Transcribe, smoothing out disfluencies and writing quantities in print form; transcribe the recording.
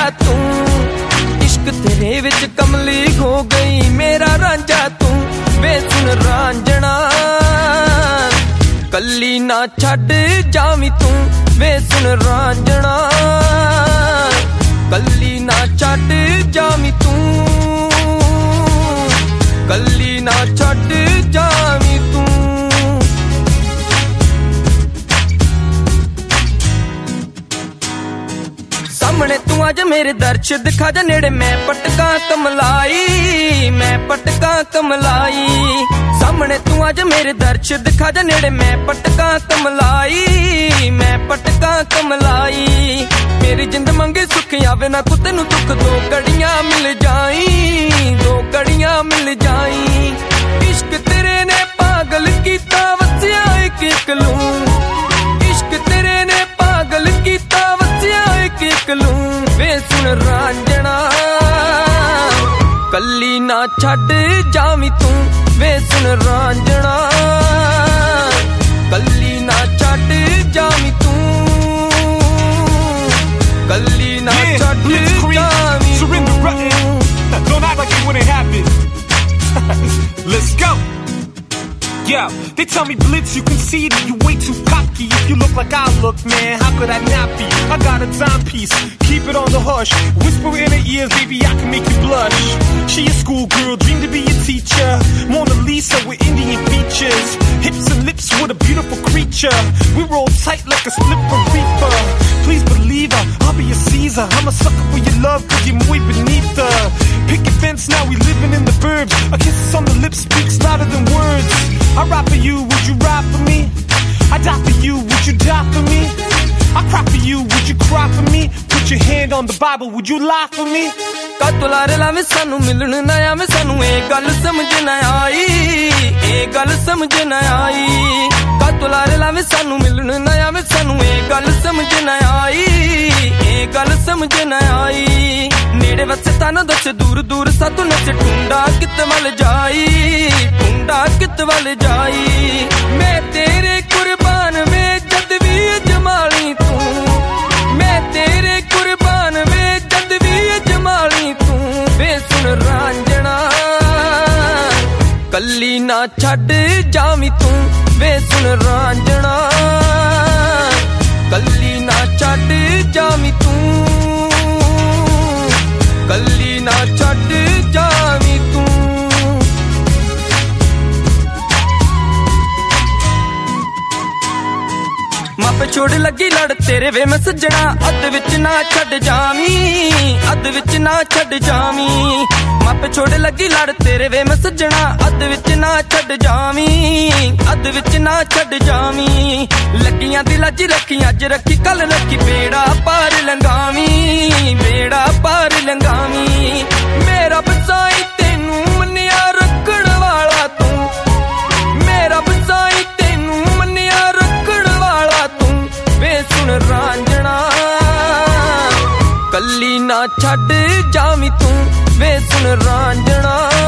तू, इश्क तेरे विच कमली हो गई मेरा रांझा तू। वे सुन रांझणा कल्ली ना छड्ड जावी तू, वे सुन रांझणा कल्ली ना छड्ड जावी तू, कल्ली ना छड्ड जावी तू। सामने तू आज मेरे दर्श दिखा जा नेड़े, मैं पटका कमलाई, मैं पटका कमलाई। सामने तू आज मेरे दर्श दिखा जा नेड़े, मैं पटका कमलाई, मैं पटका कमलाई। मेरी जिंद मंगे सुख आवे ना को तेनू दुख, दो घड़ियां मिल जाई, दो घड़ियां मिल जाई। इश्क तेरे ने पागल कीता वसिया एक एक लूं, इश्क तेरे ने पागल कीता वसिया एक एक लूं। वे सुन रांझणा कल्ली ना छड्ड जावी तू, वे सुन रांझणा कल्ली ना छड्ड जावी तू, कल्ली ना छड्ड जावी तू। Don't act like it wouldn't happen. Let's go. Yeah, they tell me Blitz, you conceited, you way too cocky. If you look like I look, man, how could I not be? I got a timepiece, keep it on the hush. Whisper in her ears, baby, I can make you blush. She a schoolgirl, dream to be a teacher. Mona Lisa with Indian features, hips and lips with a beautiful creature. We roll tight like a slipper reaper. Please believe her, I'll be a Caesar. I'm a sucker for your love, cause you're muy bonita. Picket fence, now we living in the burbs. A kiss on the lips speaks louder than words. I ride for you, would you ride for me? I die for you, would you die for me? I cry for you, would you cry for me? Put your hand on the Bible, would you lie for me? कातों लारे लावे सानू मिलन ना आवे, सानू ये गल समझ ना आई, ये गल समझ ना आई। कातों लारे लावे सानू मिलन ना आवे, सानू ये गल समझ ना आई, ये गल समझ ना आई। नेड़े वसे ताना दस दूर दूर सातू नच टूंडा कित वल जाई, टूंडा कित वल जाई। मैं तेरे कुर्बान वे जद भी जमाली तू, मैं तेरे कुर्बान वे जद भी जमाली तू। वे सुन रांझणा कल्ली ना छड्ड जावी तू, वे सुन रांझणा कल्ली ना छड्ड जावी तू, कल्ली ना छड्ड जावी तू। मापे छोड़ लगी लड़ तेरे वे मैं सज्जणा, अद विच ना छड्ड जावी, अद विच ना छड्ड जावी। मापे छोड़ लगी लड़ तेरे वे मैं सज्जणा, अद विच ना छड्ड जावी, अद विच ना छड्ड जावी। लगियां दी लज रखी अज रखी कल रखी, बेड़ा पार लंघावी, बेड़ा पार लंघावी। मेरा बसाई तेनू मन्निया रखण वाला तू, मेरा बसाई तेनू मन्निया रखण वाला तू। वे सुन रांझणा कल्ली ना छड्ड जावी तू, वे सुन रांझणा